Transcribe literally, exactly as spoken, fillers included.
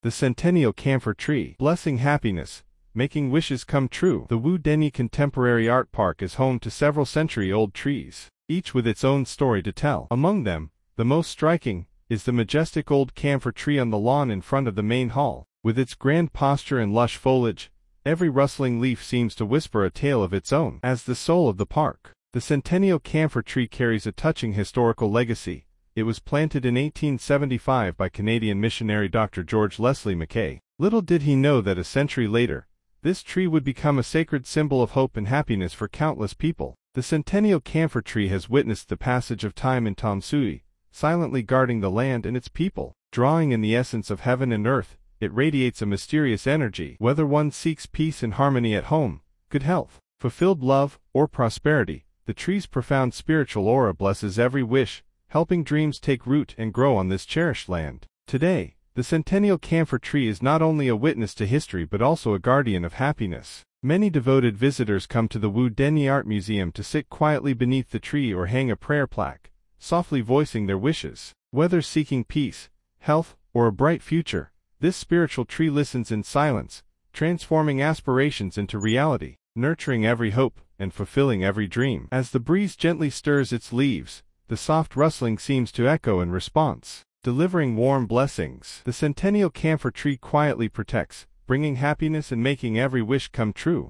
The Centennial Camphor Tree, blessing happiness, making wishes come true. The Wu Denyi Contemporary Art Park is home to several century-old trees, each with its own story to tell. Among them, the most striking is the majestic old camphor tree on the lawn in front of the main hall. With its grand posture and lush foliage, every rustling leaf seems to whisper a tale of its own. As the soul of the park, the Centennial Camphor Tree carries a touching historical legacy. It was planted in eighteen seventy-five by Canadian missionary Doctor George Leslie Mackay. Little did he know that a century later, this tree would become a sacred symbol of hope and happiness for countless people. The Centennial Camphor Tree has witnessed the passage of time in Tom Sui, silently guarding the land and its people. Drawing in the essence of heaven and earth, it radiates a mysterious energy. Whether one seeks peace and harmony at home, good health, fulfilled love, or prosperity, the tree's profound spiritual aura blesses every wish, helping dreams take root and grow on this cherished land. Today, the Centennial Camphor Tree is not only a witness to history but also a guardian of happiness. Many devoted visitors come to the Wu Denyi Art Museum to sit quietly beneath the tree or hang a prayer plaque, softly voicing their wishes. Whether seeking peace, health, or a bright future, this spiritual tree listens in silence, transforming aspirations into reality, nurturing every hope, and fulfilling every dream. As the breeze gently stirs its leaves, the soft rustling seems to echo in response, delivering warm blessings. The Centennial Camphor Tree quietly protects, bringing happiness and making every wish come true.